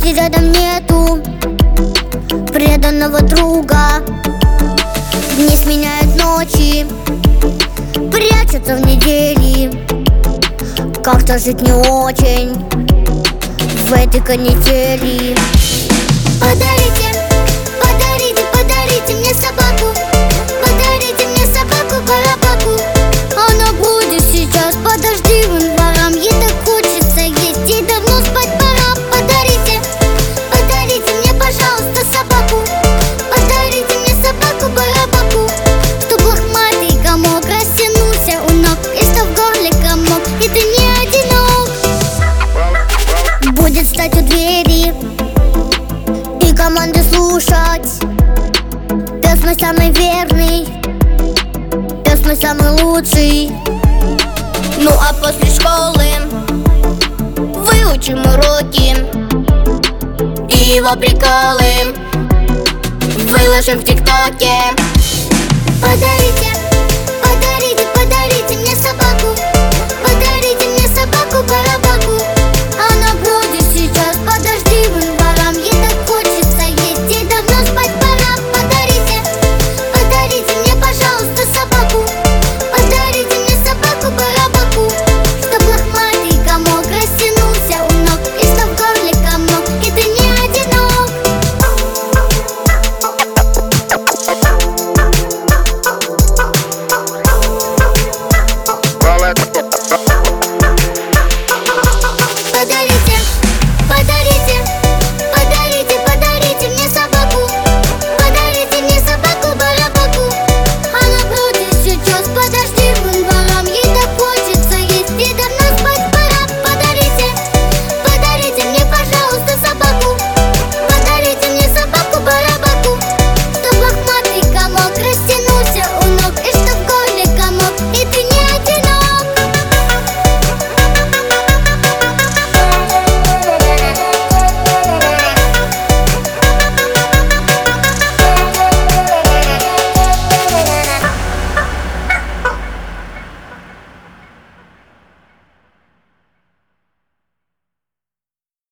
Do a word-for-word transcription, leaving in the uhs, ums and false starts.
Если рядом нету преданного друга, дни сменяют ночи, прячутся в недели. Как-то жить не очень в этой канители. Подарите, подарите, подарите мне собаку. Подарите мне собаку-барабаку. Она будет сейчас под дождливым двором. Ей так хочется есть, ей давно спать пора. Подарите, подарите мне, пожалуйста, собаку. Подарите мне собаку-барабаку, чтоб лохматый комок растянулся у ног, и что в горле комок, и ты не одинок. Будет стать у двери и команды слушать. Пес мой самый верный, пес мой самый лучший. Ну а после школы выучим уроки и его приколы выложим в ТикТоке. Подарите, подарите